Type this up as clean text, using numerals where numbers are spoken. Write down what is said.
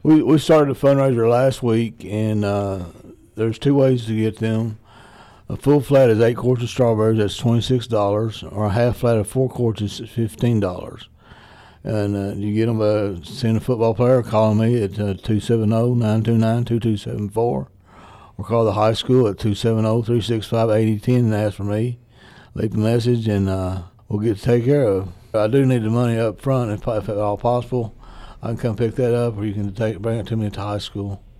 We started a fundraiser last week, and there's two ways to get them. A full flat is 8 quarts of strawberries. That's $26, or a half flat of 4 quarts is $15. And you get them by seeing a football player, calling me at 270-929-2274, or call the high school at 270-365-8010 and ask for me. Leave a message, and we'll get to take care of. I do need the money up front, if at all possible. I can come pick that up, or you can bring it to me at the high school.